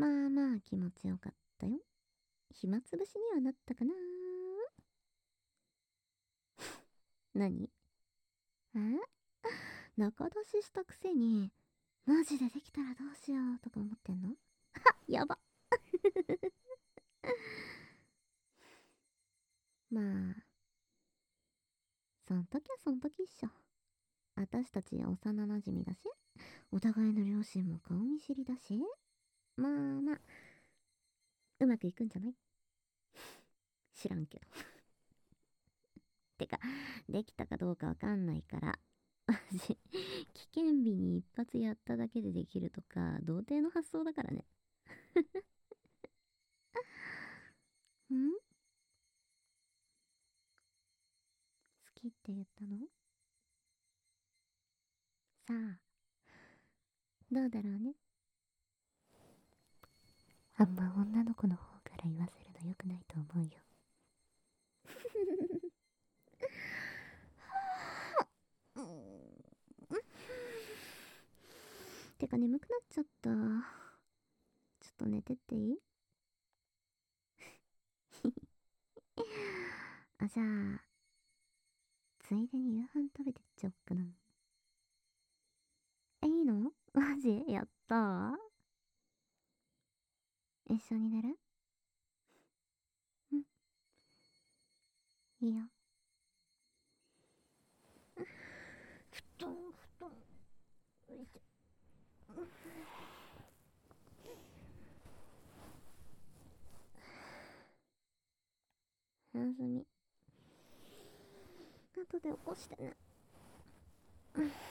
まあまあ気持ちよかったよ。暇つぶしにはなったかな。何？中出ししたくせに、マジでできたらどうしようとか思ってんの？やば。まあ、そん時はそん時っしょ。私たち幼馴染だし、お互いの両親も顔見知りだし、まあまあ、うまくいくんじゃない？知らんけど。てか、できたかどうかわかんないから。私、危険日に一発やっただけでできるとか、童貞の発想だからね。ん？好きって言ったの？さあ、どうだろうね。あんま女の子の方から言わせるの良くないと思うよ。てか眠くなっちゃった。ちょっと寝てっていい？あ、じゃあ、ついでに夕飯食べてっちゃおっかな。いいの？マジやったー。一緒に寝る？うん、いいよ。布団、布団。よいしょ。おやすみ。後で起こしてね。